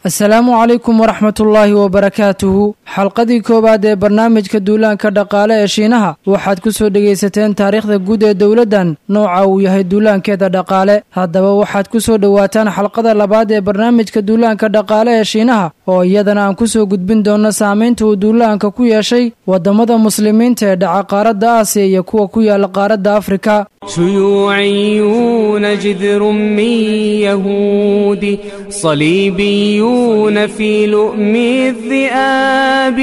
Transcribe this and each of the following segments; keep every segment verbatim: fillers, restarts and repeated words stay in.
asalaamu calaykum waraxmatullaahi wabarakaatuhu xalqadii koowaad ee barnaamijka duulaanka dhaqaale ee shiinaha waxaad ku soo dhegaysateen taariikhda guud ee dowladdan nooca uu yahay duulaankeeda dhaqaale. haddaba waxaad ku soo dhowaataan xalqada labaad ee barnaamijka duulaanka dhaqaale ee shiinaha oo iyadana aan ku soo gudbin doonno saamaynta uu duulaanka ku yeeshay waddamada muslimiinta ee dhaca qaaradda aasiya iyo kuwa ku yaala qaaradda afrika. شيوعيون جذر من يهود صليبيون في لؤم الذئاب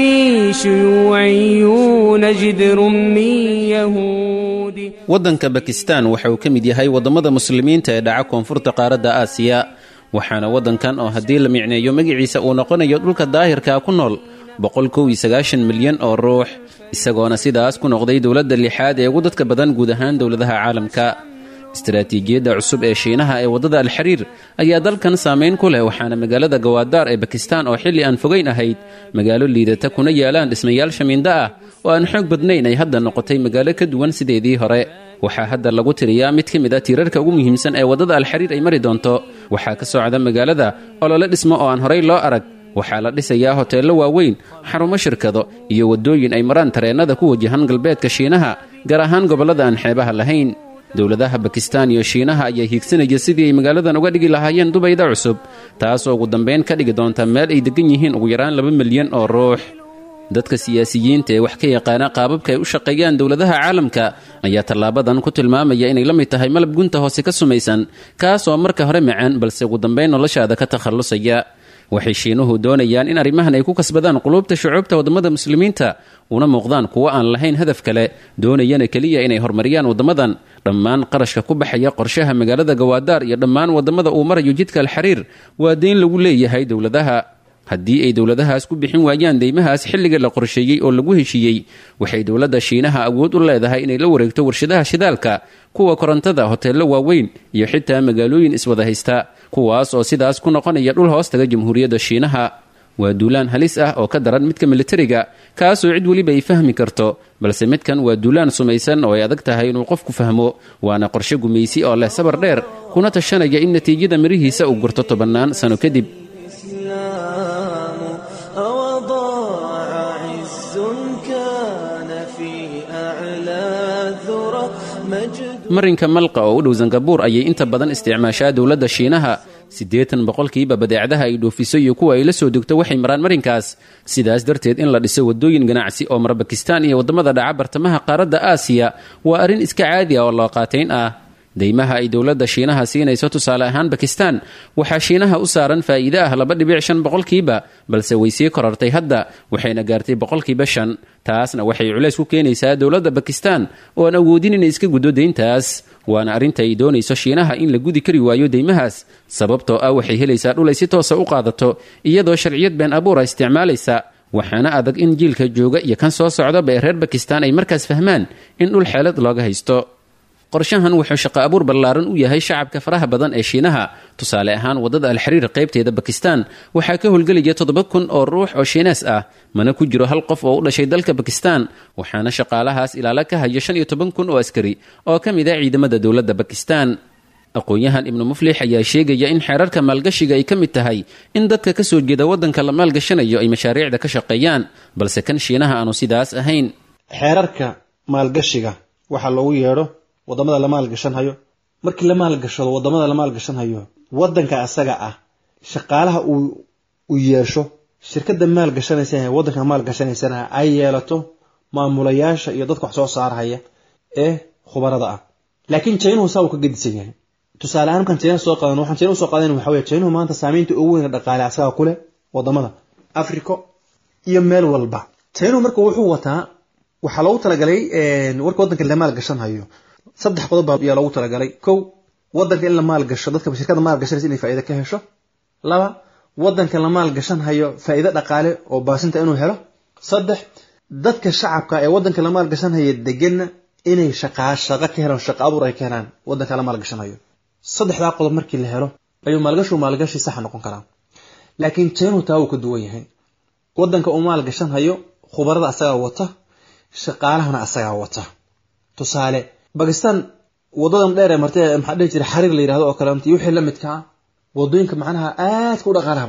شيوعيون جذر من يهود waddanka Bakistan waxa uu ka mid yahay wadamada muslimiinta ee dhaca koonfurta qaaradda Aasiya waxaana waddankan oo haddii la micneeyo magaciisa uu noqonayo dhulka daahirka ku nool boqol kow iyo sagaashan milyan oo ruux isagoona sidaas ku noqday dowladda lixaad ee ugu dadka badan guud ahaan dowladaha caalamka. istiraatiijiyadda cusub ee Shiinaha ee wadada Al-Xiriir ayaa dalkan saameyn ku leh waxaana magaalada Gawaadar ee Bakistan oo xilli aan fogeyn ahayd magaalo liidata kuna yaalaan dhismayaal shamiinda ah oo aan xoog badnayn ay hadda noqotay magaalo ka duwan sideedii hore. waxaa hadda lagu tiriyaa mid ka mid ah tiirarka ugu muhiimsan ee wadada Al-Xiriir ay mari doonto. waxaa ka socda magaalada olole dhismo oo aan horey loo arag. waxaa la dhisayaa hoteello waaweyn xarumo shirkado iyo waddooyin ay maraan tareennada ku wajahan galbeedka Shiinaha gaar ahaan gobollada aan xeebaha lahayn. dowladaha Bakistan iyo Shiinaha ayaa hiigsanaya sidii ay magaaladan uga dhigi lahaayeen dubayda cusub taasoo ugu dambeyn ka dhigi doonta meel ay degan yihiin ugu yaraan laba milyan oo ruux. dadka siyaasiyiinta ee wax ka yaqaana qaababka ay u shaqeeyaan dowladaha caalamka ayaa tallaabadan ku tilmaamaya inay la mid tahay malab gunta hoose ka sumaysan kaasoo marka hore macaan balse ugu dambeyn noloshaada ka takhallusaya. waxay Shiinuhu doonayaan in arrimahan ay ku kasbadaan quluubta shucuubta wadamada muslimiinta una muuqdaan kuwo aan lahayn hadaf kale doonayana kaliya inay horumariyaan wadamadan. dhammaan qarashka ku baxaya qorshaha magaalada Gawaadar iyo dhammaan wadamada uu marayo jidka Al-Xiriir waa deyn lagu leeyahay dowladaha. haddii ay dowladahaas ku bixin waayaan deymahaas xilliga la qorsheeyey oo lagu heshiiyey waxay dowladda Shiinaha awood u leedahay inay la wareegto warshadaha shidaalka kuwa korontada hoteello waaweyn iyo xitaa magaalooyin iswada haysta kuwaas oo sidaas ku noqonaya dhul hoostaga jamhuuriyadda Shiinaha. waa duulaan halis ah oo ka daran midka militariga kaasoo cid weliba ay fahmi karto balse midkan waa duulaan sumaysan oo ay adag tahay inuu qofku fahmo waana qorshe gumaysi oo leh sabar dheer kuna tashanaya in natiijada mirihiisa uu gurto tobannaan sano kadib. marinka malqa oo u dhow Singapore ayay inta badan isticmaashaa dowladda Shiinaha. siddeetan boqolkiiba badeecadaha ay dhoofiso iyo kuwa ay la soo degto waxay maraan marinkaas. sidaas darteed in la dhiso waddooyin ganacsi oo mara Bakistan iyo wadamada dhaca bartamaha qaaradda Aasiya waa arrin iska caadi ah oo loo qaateyn ah. deymaha ay dowladda Shiinaha siinayso tusaale ahaan Bakistan waxaa Shiinaha u saaran faa'iido ah laba dhibic shan boqolkiiba balse way sii korartay hadda waxayna gaartay boqolkiiba shan. taasna waxay culays ku keenaysaa dowladda Bakistan oo aan awoodin inay iska guddo deyntaas waana arrinta ay doonayso Shiinaha in la gudi kari waayo deymahaas sababtoo ah waxay helaysaa dhul ay si toosa u qaadato iyadoo sharciyad been abuura isticmaalaysa. waxaana adag in jiilka jooga iyo kan soo socdaba ee reer Bakistan ay markaas fahmaan in dhul xeelad looga haysto. qorshahan wuxuu shaqo abuur ballaaran u yahay shacabka faraha badan ee Shiinaha. tusaale ahaan wadada Al-Xiriir qaybteeda Bakistan waxaa ka howlgelaya toddoba kun oo ruux oo Shiinees ah mana ku jiro hal qof oo u dhashay dalka Bakistan waxaana shaqaalahaas ilaala ka haya shan iyo toban kun oo askari oo ka mid ah ciidamada dowladda Bakistan. aqoonyahan Ibn Muflix ayaa sheegaya in xeerarka maalgashiga ay ka mid tahay in dadka ka soo jeeda waddanka la maalgashanayo ay mashaariicda ka shaqeeyaan balse kan Shiinaha aanu sidaas ahayn. xeerarka maalgashiga waxa loogu yeedho wadamada la maalgashanhayo markii la maalgashado wadamada la maalgashanhayo wadanka asaga ah shaqaalaha uu u yeesho shirkadda maalgashanaysa ee wadanka maalgashanaysa ay yeelato maamulayaasha iyo dadka wax soo saaraya ee khubarada ah. laakiin China uu soo ka gedisan yahay. tusaale ahaan kan China soo qaadan waxaan China soo qaadan waxa weeye China maanta saameynta ugu weyn dhaqaale asaga ku leh wadamada Afrika iyo meel walba. China markuu wuxuu wataa waxa loogu talagalay ee warka wadanka la maalgashanhayo saddex qodob ayaa loogu talagalay. kow wadanka in la maalgasho dadka shirkadda maalgashanaysa inay faa'iido ka hesho. laba wadanka la maalgashanhayo faa'iido dhaqaale oo baasinta inuu helo. saddex dadka shacabka ee wadanka la maalgashanhayo degan inay shaqo shaqo ka helaan shaqo abuur ay ka helaan wadanka la maalgashanhayo. saddexdaa qodob markii la helo ayuu maalgasho maalgashi sax noqon karaa. laakiin China taa uu ka duwan yahay. wadanka uu maalgashanhayo khubarada asaga wata shaqaalahana asaga wata. tusaale Bakistan wadadan dheer ee martay maxaa dhici jiray xariir la yiraahdo oo kale intii wixii la midka wadooyinka macnaha aad ku dhaqaalaha badan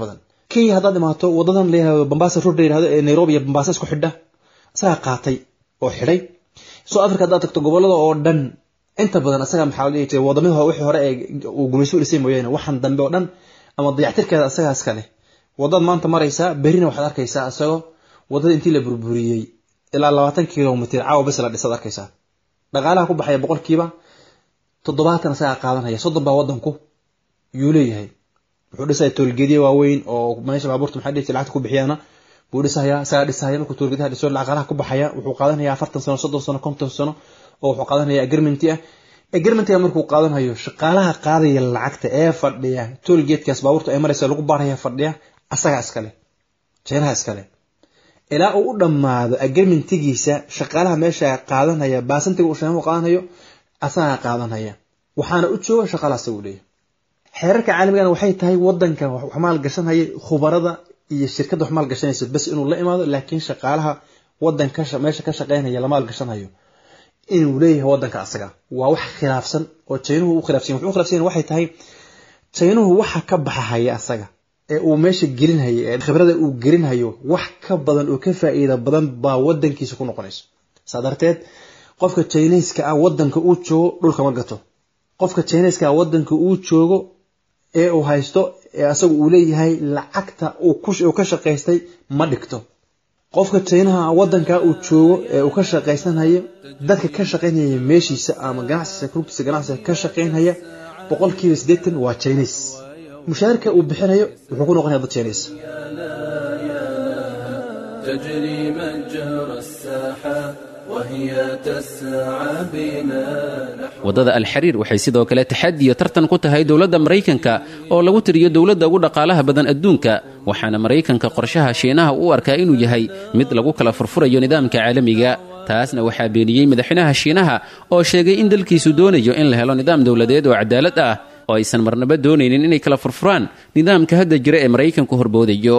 kii haddaad imaato wadadan leeyahay Mombasa road leeyahay ee Nairobi iyo Mombasa isku xidha asaga qaatay oo xidhay South Africa haddaad tagto gobolada oo dhan inta badan asaga maxaa la yiraahdaa wadamada wixii hore ee uu gumayso dhisay mooyeen waxan dambe oo dhan ama dayactirkeeda asaga iska leh wadad maanta maraysa berina waxaad arkaysaa asagoo wadada intii la burburiyay ilaa labaatan kiiloomitir caawa bas la dhisay arkaysaa dhaqaalaha ku baxaya boqolkiiba toddobaatan asaga qaadanaya soddon baa wadanku yuu leeyahay wuxuu dhisay toolgeediye waaweyn oo meesha baabuurta maxay dhigtay lacag ku bixiyana buu dhisaya asaga dhisaya markuu toolgeediyaha dhiso dhaqaalaha ku baxaya wuxuu qaadanayaa afartan sano soddon sano konton sano oo wuxuu qaadanayaa agreement ah agreement markuu qaadanayo shaqaalaha qaadaya lacagta ee fadhiya toolgeedkaas baabuurta ay maraysa lagu baaraya fadhiya asaga iskale jeeraha iskale ilaa uu dhamaado agreementigiisa shaqaalaha meesha qaadanaya baasantiga uu sheemo qaadanayo asaga qaadanaya waxaana u jooga shaqaalaha uu leeyahay xeerarka caalamiga waxay tahay wadanka wax maal gashanaya khubarada iyo shirkadda wax maal gashanaysa bas inuu la imaado laakiin shaqaalaha wadanka meesha ka shaqeynaya la maal gashanayo inuu leeyahay wadanka asaga waa wax khilaafsan oo China-hu u khilaafsan wuxuu khilaafsan waxay tahay China-hu waxa ka baxaya asaga ee uu meesha gelinhayo ee khibrada uu gelinhayo wax ka badan oo ka faa'iido badan baa wadankiisa ku noqonayso sadarteed qofka Chinese-ka ah wadanka uu joogo dhulka ma gato qofka Chinese-ka ah wadanka uu joogo ee uu haysto ee asagu uu leeyahay lacagta uu ku ka shaqeystay ma dhigto qofka China-ha wadanka uu joogo ee uu ka shaqeysanayo dadka ka shaqeynaya meeshiisa ama ganacsiga kurtiisa ganacsiga ka shaqeynaya boqolkiiba siddeetan waa Chinese mushaarka uu bixinayo wuxuu ku noqonayaa dad Chinese تجري مجرى الساحة وهي تسعى بنا wadada al-xiriir waxay sidoo kale taxadiyo tartan ku tahay dawladda Mareykanka oo lagu tiriyo dawladda ugu dhaqaalaha badan adduunka waxaana Mareykanka qorshaha Shiinaha uu arkaa inuu yahay mid lagu kala furfurayo nidaamka caalamiga taasna waxaa beeniyay madaxweynaha Shiinaha oo sheegay in dalkiisu doonayo in la helo nidaam dawladeed oo cadaalad ah oo aysan marnaba doonaynin inay kala furfuraan nidaamka hadda jira ee Mareykanku horboodayo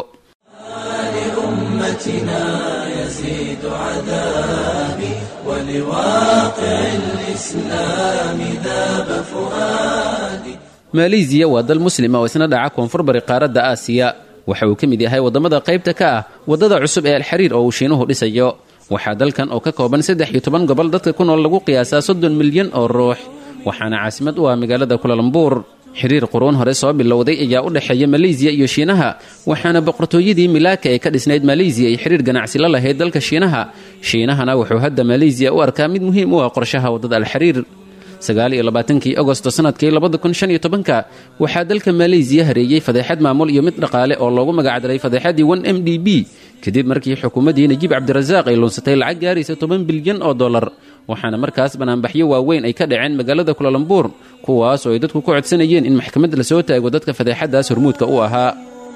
لأمتنا يزيد عذابي ولواقع الإسلام ذاب فؤادي ماليزيا waa dal muslima oo isna dhaca koonfur bari qaaradda Aasiya waxa uu kamid yahay wadamada qaybta ka ah wadada cusub ee al-xiriir oo uu Shiinuhu dhisayo waxa dalkan oo ka kooban saddex iyo toban gobol dadka ku nool lagu qiyaasaa soddon milyan oo ruux waxaana caasimad u ah magaalada Kuala Lumpur xiriir quruun hore soo bilowday ayaa u dhaxeeya Malaysia iyo Shiinaha waxaana boqortooyadii Malaka ee ka dhisnayd Malaysia ay xiriir ganacsi la lahayd dalka Shiinaha Shiinahana wuxuu hadda Malaysia u arkaa mid muhiim u ah qorshaha wadada al-xiriir sagaal iyo labaatankii Agosto sanadkii laba kun shan iyo toban waxaa dalka Malaysia hareeyay fadeexad maamul iyo mid dhaqaale oo loogu magac daray fadeexadii one M D B kadib markii xukuumadii Najib Abdirasaaq ay lunsatay lacag gaaraysa toban bilyan oo dollar waxaana markaas banaanbaxyo waaweyn ay ka dhaceen magaalada Kuala Lumpur kuwaas oo ay dadku ku codsanayeen in maxkamad la soo taago dadka fadeexadaas hormuudka u ahaa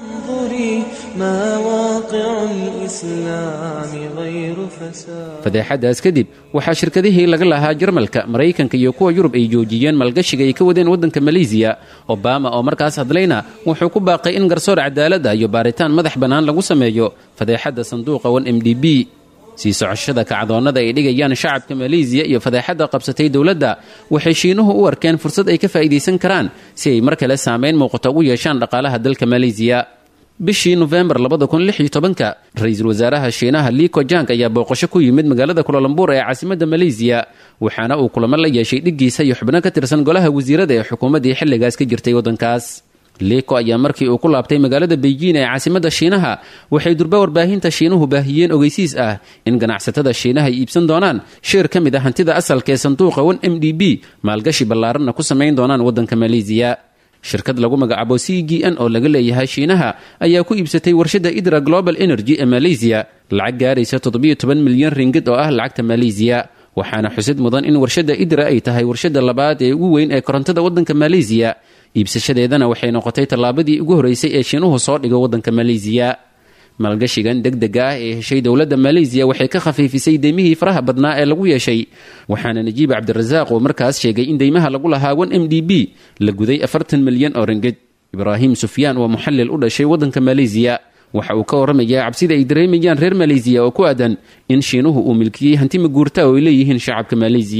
fadeexadaas kadib waxaa shirkadihii laga lahaa Jarmalka Mareykanka iyo kuwa Yurub ay joojiyeen maalgashiga ay ka wadeen wadanka Malaysia Obama oo markaas hadlayna wuxuu ku baaqay in garsoor cadaalad ah iyo baaritaan madax banaan lagu sameeyo fadeexada sanduuqa one M D B sii socoshada kacdoonada ay dhigayaan shacabka Malaysia iyo fadeexada qabsatay dawladda waxay Shiinuhu u arkeen fursad ay ka faa'iideysan karaan si ay mar kale saameyn muuqato ugu yeeshaan dhaqaalaha dalka Malaysia bishii November laba kun lix iyo toban ra'iisul wasaaraha Shiinaha Li Keqiang ayaa booqasho ku yimid magaalada Kuala Lumpur ee caasimadda Malaysia waxaana uu kulamo la yeeshay dhigiisa iyo xubno ka tirsan golaha wasiirada ee xukuumadii xilligaas ka jirtay wadankaas Leeko ayaa markii uu ku laabtay magaalada Beijing ee caasimadda Shiinaha waxay durba warbaahinta Shiinuhu baahiyeen ogeysiis ah in ganacsatada Shiinaha ay iibsan doonaan shir ka mid ah hantida asalka ee sanduuqa one M D B maalgashi ballaaran ku sameyn doonaan wadanka Malaysia shirkad lagu magacaabo C G N oo laga leeyahay Shiinaha ayaa ku iibsatay warshada Idra Global Energy ee Malaysia lacag gaaraysa toddoba iyo toban milyan ringgit oo ah lacagta Malaysia waxaana xusid mudan in warshada Idra ay tahay warshada labaad ee ugu weyn ee korontada wadanka Malaysia iibsashadeedana waxay noqotay tallaabadii ugu horeysay ee Shiinuhu soo dhigo wadanka Malaysia maalgashigan degdega ah ee heshay dawladda Malaysia waxay ka khafiifisay deymihii faraha badnaa ee lagu yeeshay waxaana Najib Abdirasaaq oo markaas sheegay in deymaha lagu lahaa one M D B la guday afartan milyan oo ringgit Ibrahim Sufyaan waa muxallil u dhashay wadanka Malaysia waxa uu ka waramayaa cabsida ay dareemayaan reer Malaysia oo ku aadan in Shiinuhu uu milkiyay hanti maguurta oo ay leeyihiin shacabka Malaysia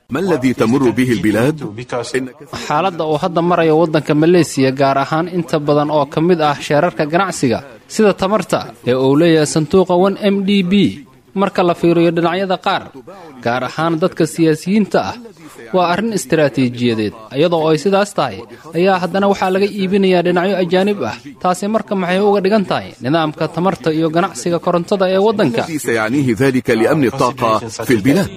ما الذي تمر به البلاد؟ xaaladda uu hadda marayo waddanka Malaysia gaar ahaan inta badan oo ka mid ah sheerarka ganacsiga sida tamarta ee uu leeyahay sanduuqa one M D B marka la fiiriyo dhinacyada qaar gaar ahaan dadka siyaasiyiinta ah waa arrin istiraatiijiyadeed iyadoo ay sidaas tahay ayaa haddana waxaa laga iibinayaa dhinacyo ajaanib ah taasi marka maxay uga dhigan tahay nidaamka tamarta iyo ganacsiga korontada ee waddanka سيعنيه ذلك لأمن الطاقة في البلاد.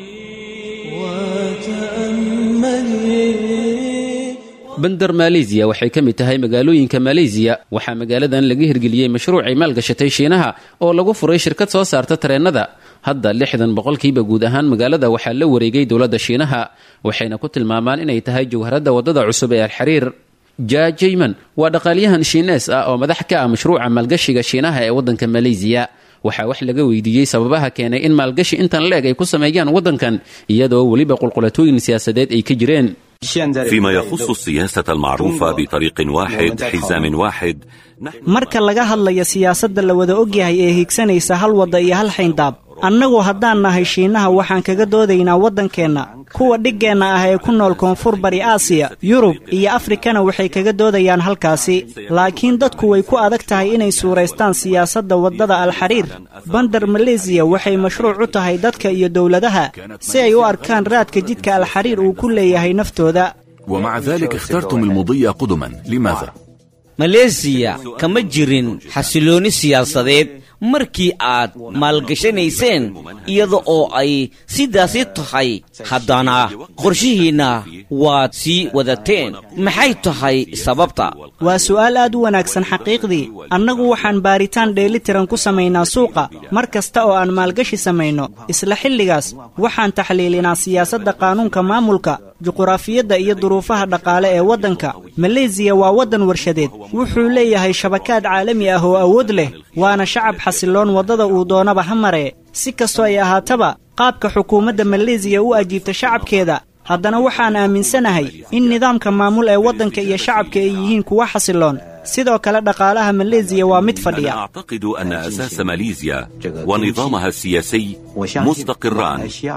bandar maleesiya waxay ka mid tahay magaalooyinka maleesiya waxaa magaaladan laga hirgeliyey mashruuc ay maalgashatay shiinaha oo lagu furay shirkad soo saarta tareennada hadda lixdan boqolkiiba guud ahaan magaalada waxaa la wareegay dowladda shiinaha waxayna ku tilmaamaan inay tahay jawharadda waddada cusub ee alxariir ja jayman waa dhaqaalyahan shiinees ah oo madax ka ah mashruuca maalgashiga shiinaha ee waddanka maleesiya waxaa wax laga weydiiyey sababaha keenay in maalgashi intan la-eg ay ku sameeyaan waddankan iyadoo weliba qulqulatooyin siyaasadeed ay ka jireen فيما يخص السياسة المعروفة بطريق واحد حزام واحد marka laga hadlayo siyaasadda la wada ogyahay ee higsanaysa hal wadda iyo hal xayndaab annagu haddaan nahay shiinaha waxaan kaga doodaynaa waddankeenna kuwa dhiggeenna ah ee ku nool koonfur bari aasiya yurub iyo afrikana waxay kaga doodayaan halkaasi laakiin dadku way ku adag tahay inay suuraystaan siyaasadda waddada alxariir bandar maleesiya waxay mashruuc u tahay dadka iyo dowladaha si ay u arkaan raadka jidka alxariir uu ku leeyahay naftooda ومع ذلك اخترتم المضي قدما لماذا؟ maleesiya kama jirin xasilooni siyaasadeed markii aad maalgashanayseen iyada oo ay sidaasi tahay haddana qorshihiinna waad sii wadateen maxay tahay sababta waa su'aal aad u wanaagsan xaqiiqdii annagu waxaan baaritaan dheelitiran ku samaynaa suuqa mar kasta oo aan maalgashi samayno isla xilligaas waxaan taxliilinaa siyaasadda qaanuunka maamulka juquraafiyadda iyo duruufaha dhaqaale ee waddanka maleesiya waa waddan warshadeed wuxuu leeyahay shabakaad caalami ah oo awood leh waana shacab xasiloon waddada uu doonaba ha maree si kastoo ay ahaataba qaabka xukuumadda maleesiya u ajiibta shacabkeeda haddana waxaan aaminsanahay in nidaamka maamul ee waddanka iyo shacabka ay yihiin kuwa xasiloon sidoo kale dhaqaalaha maleesiya waa mid fadhiya أعتقد أن أساس ماليزيا ونظامها السياسي مستقران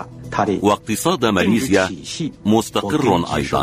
واقتصاد ماليزيا مستقر أيضا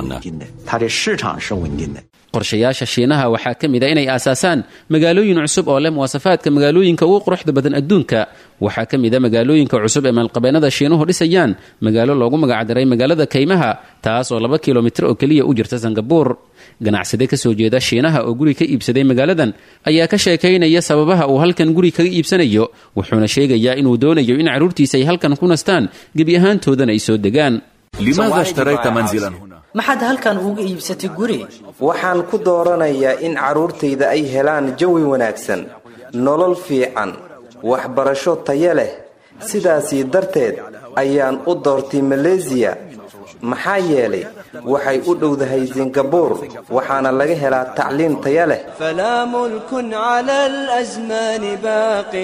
qorshayaasha shiinaha waxaa ka mid a inay aasaasaan magaalooyin cusub oo leh muwaasafaadka magaalooyinka ugu quruxda badan adduunka waxaa ka mid a magaalooyinka cusub ee maalqabeennada shiinuhu dhisayaan magaalo loogu magacdaray magaalada kaymaha taas oo laba kilomitir oo keliya u jirta sangabuur ganacsade ka soo jeeda shiinaha oo guri ka iibsaday magaaladan ayaa ka sheekaynaya sababaha uu halkan guri kaga iibsanayo wuxuuna sheegayaa inuu doonayo in carruurtiisa ay halkan ku nastaan gebi ahaantoodana ay soo degaan لماذا اشتريت منزلا هنا؟ maxaad halkan uga iibsatay guri waxaan ku dooranayaa in carruurtayda ay helaan jawi wanaagsan nolol fiican waxbarasho tayo leh sidaasi darteed ayaan u doortay maleesiya maxaa yeelay waxay u dhowdahay singabuur waxaana laga helaa tacliin tayo leh فلا ملك على الأزمان باق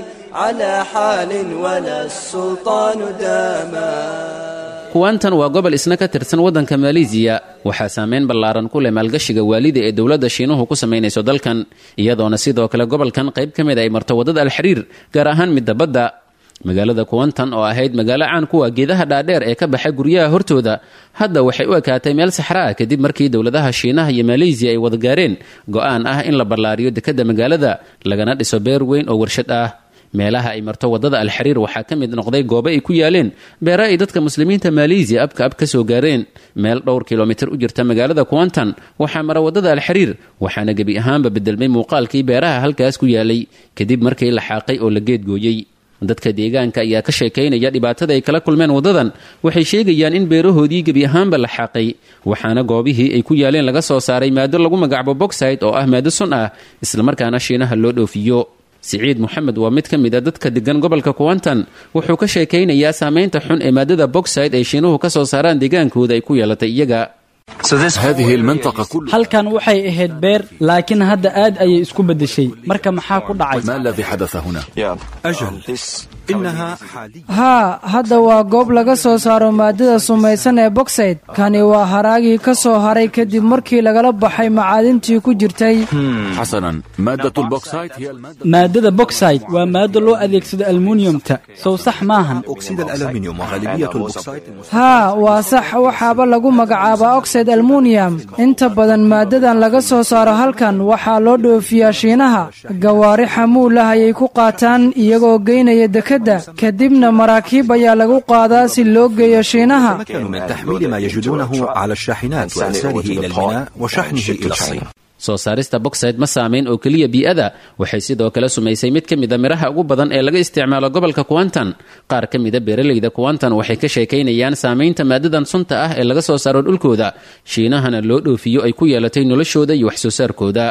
على حال ولا السلطان داما kuwaantan waa gobol isna ka tirsan waddanka maleesiya waxaa saameyn ballaaran ku leh maalgashiga waalida ee dowladda shiinuhu ku samaynayso dalkan iyadoona sidoo kale gobolkan qayb ka mid ay marto waddada alxariir gaar ahaan midda badda magaalada kuwantan oo ahayd magaalo caan kuwa geedaha dhaadheer ee ka baxa guryaha hortooda hadda waxay u ekaatay meel saxra ah kadib markii dowladaha shiinaha iyo maleesiya ay wada gaareen go'aan ah in la ballaariyo dekedda magaalada lagana dhiso beer weyn oo warshad ah meelaha ay marto waddada alxariir waxaa ka mid noqday goobo ay ku yaaleen beera ay dadka muslimiinta maleesiya abka ab ka soo gaareen meel dhowr kilomitir u jirta magaalada kuwantan waxaa mara waddada alxariir waxaana gebi ahaanba bedelmay muuqaalkii beeraha halkaas ku yaalay kadib markii la xaaqay oo la geedgooyey dadka deegaanka ayaa ka sheekaynaya dhibaatada ay kala kulmeen waddadan waxay sheegayaan in beerahoodii gebi ahaanba la xaaqay waxaana goobihii ay ku yaaleen laga soo saaray maado lagu magacbo boxside oo ah maado sun ah islamarkaana shiinaha loo dhoofiyo siciid moxamed waa mid ka mid a dadka degan gobolka kuwantan wuxuu ka sheekaynayaa saamaynta xun ee maadada boxside ay shiinuhu ka soo saaraan deegaankooda ay ku yeelatay iyaga هذه المنطقة كلها halkan waxay ahayd beer laakiin hadda aad ayay isku bedeshay marka maxaa ku dhacay ما الذي حدث هنا أجل إنها haa hadda waa goob laga soo saaro maadada sumaysan ee boxside kani waa haraagii ka soo haray kadib markii lagala baxay macaadintii ku jirtay حسنا مادة البوكسايت هي المادة maadada boxside waa maado loo adeegsado aluminiumta sow sax maahan أكسيد الألمنيوم وغالبية البوكسايت haa waa sax waxaaba lagu magacaabaa oxide almunium inta badan maadadan laga soo saaro halkan waxaa loo dhoofiyaa shiinaha gawaari xamuul ah ayay ku qaataan iyagoo geynaya dekedda kadibna maraakiib ayaa lagu qaadaa si loo geeyo shiinaha من تحميل ما يجدونه على الشاحنات وإرساله إلى الميناء وشحنه إلى الصين soo saarista boxside ma saamayn oo keliya bii'ada waxay sidoo kale sumaysay mid ka mida miraha ugu badan ee laga isticmaalo gobolka kuwantan qaar ka mida beeralayda kuwantan waxay ka sheekaynayaan saamaynta maadadan sunta ah ee laga soo saaro dhulkooda shiinahana loo dhoofiyo ay ku yeelatay noloshooda iyo wax soo saarkooda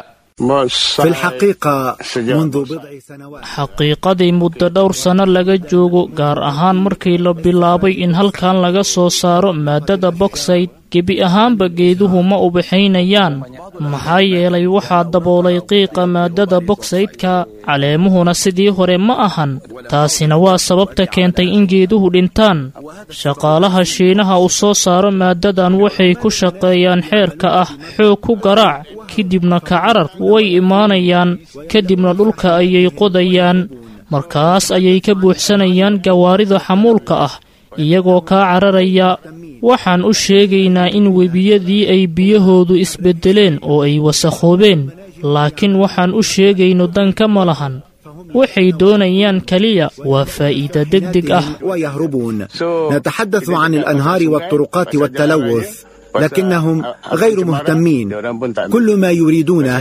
في الحقيقة منذ بضع سنوات xaqiiqadii muddo dhowr sano laga joogo gaar ahaan markii la bilaabay in halkan laga soo saaro maadada boxside gebi ahaanba geeduhu ma ubaxaynayaan maxaa yeelay waxaa daboolay qiiqa maadada boxside-ka caleemuhuna sidii hore ma ahan taasina waa sababta keentay in geeduhu dhintaan shaqaalaha shiinaha u soo saaro maadadan waxay ku shaqeeyaan xeerka ah xoog ku garaac kadibna ka carar way imaanayaan kadibna dhulka ayay qodayaan markaas ayay ka buuxsanayaan gawaarida xamuulka ah iyagoo kaa cararaya waxaan u sheegaynaa in webiyadii ay biyahoodu isbeddeleen oo ay wasakhoobeen laakiin waxaan u sheegayno danka ma lahan waxay doonayaan kaliya waa faa'iida degdeg ah ويهربون نتحدث عن الأنهار والطرقات والتلوث لكنهم غير مهتمين كل ما يريدونه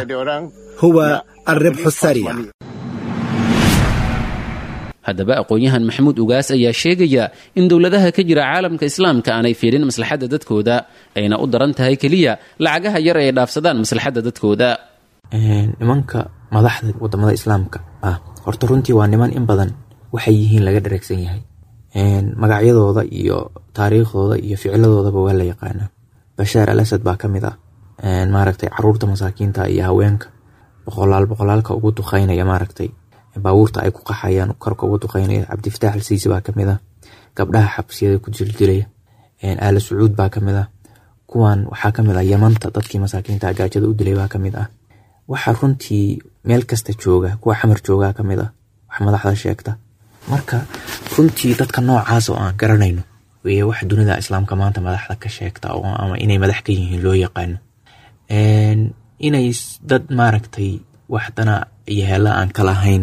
هو الربح السريع haddaba aqoon-yahan maxamuud ugaas ayaa sheegaya in dowladaha ka jira caalamka islaamka aanay fiirin maslaxadda dadkooda ayna u daran tahay keliya lacagaha yar ay dhaafsadaan maslaxadda dadkooda nimanka madaxda wadamada islaamka ah horta runtii waa niman in badan waxay yihiin laga dhareegsan yahay magacyadooda iyo taariikhdooda iyo ficiladoodaba waa la yaqaanaa bashaar al asad baa ka mid ah maaragtay caruurta masaakiinta iyo haweenka boqolaal boqolaalka ugu duqeynaya maaragtay baabuurta ay ku qaxayaan korka ugu duqeynaya cabdifataax alsiisi baa ka mid ah gabdhaha xabsiyada ku jildilaya aala sacuud baa ka mid ah kuwan waxaa ka mid ah yamanta dadkii masaakiinta gaajada u dilay baa ka mid ah waxaa runtii meel kasta jooga kuwa xamar joogaa ka mid ah wax madaxda sheegta marka runtii dadka noocaas oo aan garanayno weye wax dunida islaamka maanta madaxda ka sheegta oo ama inay madax ka yihiin loo yaqaano inay dad maaragtay waxdana iyo heela aan ka lahayn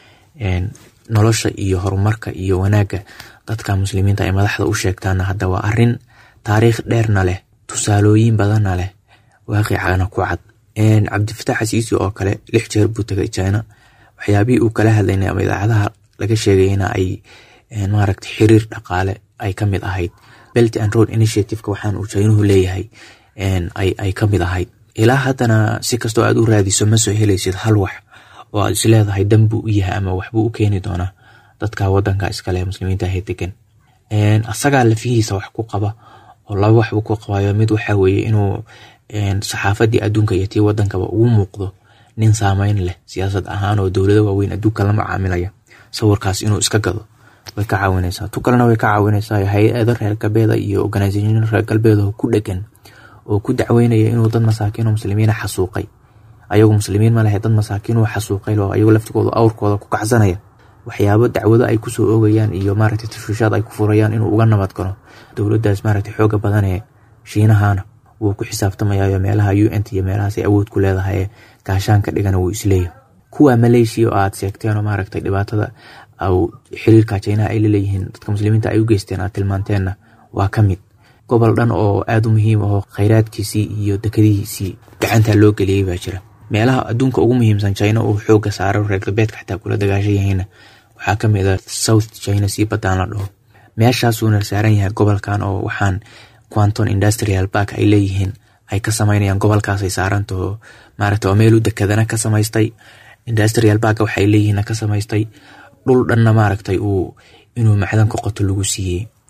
nolosha iyo horumarka iyo wanaagga dadka muslimiinta ay madaxda u sheegtaana hadda waa arrin taariikh dheerna leh tusaalooyin badanna leh waaqicana ku cad cabdifataax asiisi oo kale lix jeer buu tagay China waxyaabihii uu kala hadlaynay ama idaacadaha laga sheegayna ay maaragtay xiriir dhaqaale ay ka mid ahayd Belt and Road Initiative-ka waxaan uu China leeyahay ay ay ka mid ahayd ilaa haddana si kastoo aad u raadiso ma soo helaysid hal wax oo aad isleedahay danbu u yahay ama waxbuu u keeni doonaa dadka wadanka iskale muslimiinta ah degan asagaa lafihiisa wax ku qaba oo laba waxbuu ku qabayo mid waxaa weeye inuu saxaafadii adduunka iyo tii wadankaba ugu muuqdo nin saameyn leh siyaasad ahaan oo dowlado waaweyn adduunka la macaamilaya sawirkaas inuu iska gado way ka caawinaysaa tu kalena way ka caawinaysaa hay-ado reer galbeeda iyo organisation reer galbeeda ku dhegan oo ku dacweynaya inuu dad masaakiin oo muslimiina xasuuqay ayagu muslimiin ma lahayd dad masaakiin oo xasuuqay loo ayagu laftigooda awrkooda ku kacsanaya waxyaabo dacwado ay ku soo oogayaan iyo maaragtay tashwiishaad ay ku furayaan inuu uga nabad galo dowladdaas maaragtay xooga badan ee shiinahana wuu ku xisaabtamayaa meelaha U N iyo meelahaas ay awood ku leedahay gaashaan ka dhigana wuu isleeyahay kuwa Malaysia oo aad sheegteen oo maaragtay dhibaatada aw xiriirka China ay leeyihiin dadka muslimiinta ay u geysteen aad tilmaanteena waa ka mid gobol dhan oo aad u muhiim ah khayraadkiisii iyo dekadihiisii gacanta loo geliyay baa jira meelaha adduunka ugu muhiimsan China oo xooga saaray reer galbeedka xitaa kula dagaashayeen waxaa ka mid ah South China Sea badaan la dhaho meeshaas uu saaran yahay gobolkan oo waxaan Quantum Industrial Park ay leeyihiin ay ka sameeyaan gobolkaas ay saaranto maaragtay meel u dekadana ka samaystay Industrial Park waxay leeyihiin ka samaystay dhul dhanna maaragtay uu inuu macdan ka qoto lagu siiyay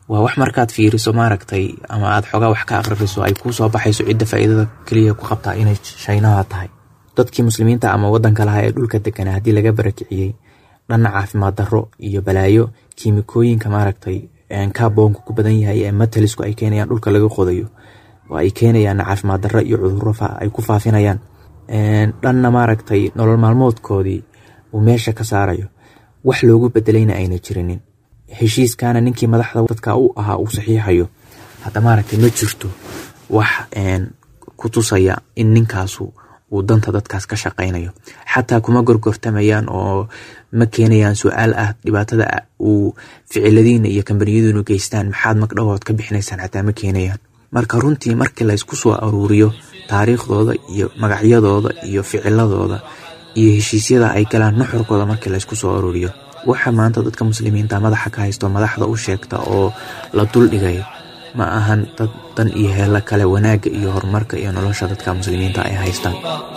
waa wax markaad fiiriso maaragtay ama aad xoogaa wax ka aqririso ay kuu soo baxayso cidda faa'iidada keliya ku qabtaa inay Shiinaha tahay. dadkii muslimiinta ama waddanka lahaa ee dhulka deganaa haddii laga barakiciyey dhanna caafimaad darro iyo balaayo kiimikooyinka maaragtay kaarboonku ku badan yahay ee metalisku ay keenayaan dhulka laga qodayo oo ay keenayaan caafimaad darro iyo cudurro ay ku faafinayaan, dhanna maaragtay nolol maalmoodkoodii uu meesha ka saarayo, wax loogu bedelayna ayna jirinin. heshiiskaana ninkii madaxda dadka u ahaa uu saxiixayo, hadda maaragtay ma jirto wax ku tusaya in ninkaasu uu danta dadkaas ka shaqaynayo. xataa kuma gorgortamayaan oo ma keenayaan su-aal ah dhibaatada uu ficiladiina iyo kambaniyadiinu geystaan maxaad magdhawood ka bixinaysaan, xataa ma keenayaan. marka runtii markii la isku soo aruuriyo taariikhdooda iyo magacyadooda iyo ficiladooda iyo heshiisyada ay galaan nuxurkooda markii la isku soo aruuriyo, waxa maanta dadka muslimiinta madaxa ka haysto madaxda u sheegta oo la duldhigay ma ahan dad dan iyo heella kale wanaagga iyo horumarka iyo nolosha dadka muslimiinta ay haystaan.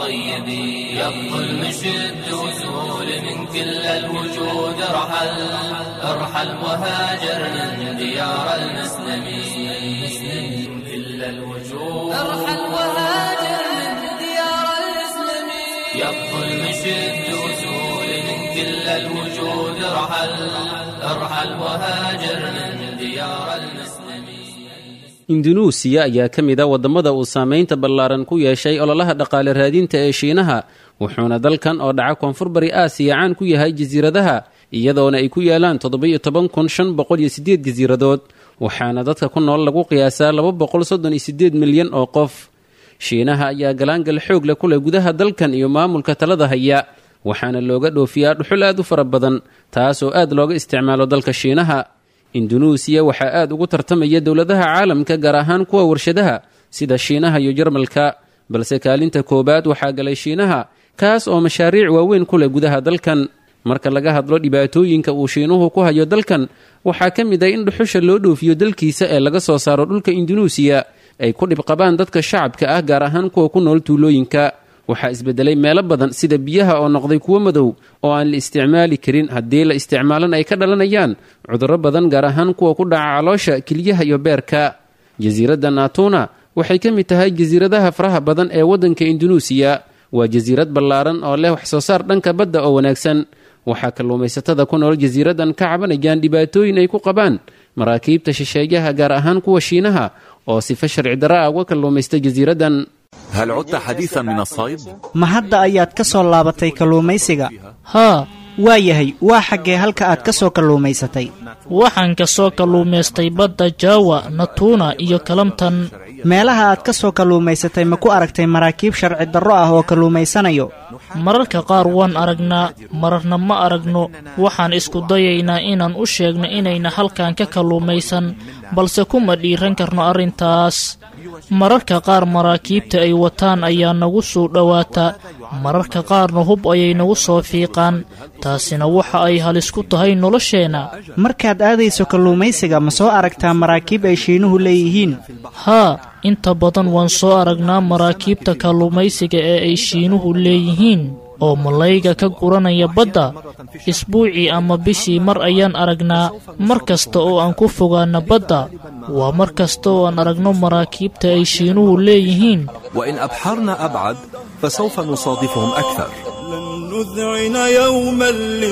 indunuusiya ayaa ka mid a waddamada uu saamaynta ballaaran ku yeeshay ololaha dhaqaale raadinta ee Shiinaha, wuxuuna dalkan oo dhaca koonfur bari Aasiya caan ku yahay jasiiradaha, iyadoona ay ku yaalaan toddoba iyo toban kun shan boqol iyo siddeed jasiiradood, waxaana dadka ku nool lagu qiyaasaa laba boqol soddon iyo siddeed milyan oo qof. Shiinaha ayaa galaangal xoog leh ku leh gudaha dalkan iyo maamulka talada haya, waxaana looga dhoofiyaa dhuxul aad u fara badan, taasoo aad looga isticmaalo dalka Shiinaha. indunuusiya waxaa aad ugu tartamaya dowladaha caalamka, gaar ahaan kuwa warshadaha sida Shiinaha iyo Jarmalka, balse kaalinta koobaad waxaa galay Shiinaha, kaas oo mashaariic waaweyn ku leh gudaha dalkan. marka laga hadlo dhibaatooyinka uu Shiinuhu ku hayo dalkan, waxaa ka mid ah in dhuxusha loo dhoofiyo dalkiisa ee laga soo saaro dhulka indunuusiya ay ku dhib qabaan dadka shacabka ah, gaar ahaan kuwa ku nool tuulooyinka. waxaa isbedelay meelo badan sida biyaha oo noqday kuwo madow oo aan la isticmaali karin, haddii la isticmaalana ay ka dhalanayaan cudurro badan, gaar ahaan kuwa ku dhaca caloosha, kilyaha iyo beerka. jasiiradda Natuna waxay ka mid tahay jasiiradaha faraha badan ee waddanka indunuusiya. waa jasiirad ballaaran oo leh wax soo saar dhanka badda oo wanaagsan. waxaa kalluumaysatada ku nool jasiiraddan ka cabanayaan dhibaatooyin ay ku qabaan maraakiibta shisheeyaha, gaar ahaan kuwa Shiinaha oo sifa sharci darro ah uga kalluumaysta jasiiraddan. هل عدت حديثا من الصيد؟ ma hadda ayaad ka soo laabatay kalluumaysiga? haa waa yahay, waa xaggee halka aad ka soo kalluumaysatay? waxaan ka soo kalluumaystay badda Jaawa, Natuna iyo Kalamtan. meelaha aad ka soo kalluumaysatay ma ku aragtay maraakiib sharci darro ah oo kalluumaysanayo? mararka qaar waan aragnaa, mararna ma aragno. waxaan isku dayaynaa inaan u sheegno inayna halkan ka kalluumaysan, balse kuma dhiiran karno arrintaas. mararka qaar maraakiibta ay wataan ayaa nagu soo dhowaata, mararka qaarna hub ayay nagu soo fiiqaan, taasina waxa ay halis ku tahay nolosheenna. markaad aadayso kalluumaysiga ma soo aragtaa maraakiib ay Shiinuhu leeyihiin? haa, inta badan waan soo aragnaa maraakiibta kalluumaysiga ee ay Shiinuhu leeyihiin oo malayga ka guranaya badda. isbuucii ama bishii mar ayaan aragnaa, mar kasta oo aan ku fogaana badda. waa mar kasta oo aan aragno maraakiibta ay Shiinuhu leeyihiin. وإن أبحرنا أبعد فسوف نصادفهم أكثر. لن نذعن يوما